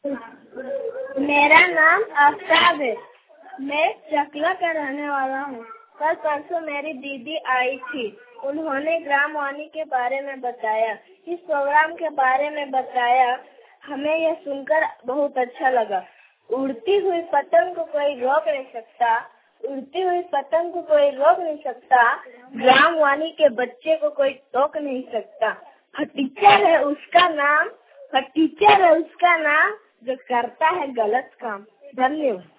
मेरा नाम आफ्ताब है। मैं चकला का रहने वाला हूँ। कल परसों मेरी दीदी आई थी। उन्होंने ग्राम वाणी के बारे में बताया, इस प्रोग्राम के बारे में बताया। हमें यह सुनकर बहुत अच्छा लगा। उड़ती हुई पतंग को कोई रोक नहीं सकता, उड़ती हुई पतंग को कोई रोक नहीं सकता। ग्राम वाणी के बच्चे को कोई टोक नहीं सकता। टीचर है उसका नाम, टीचर है उसका नाम जो करता है गलत काम। धन्यवाद।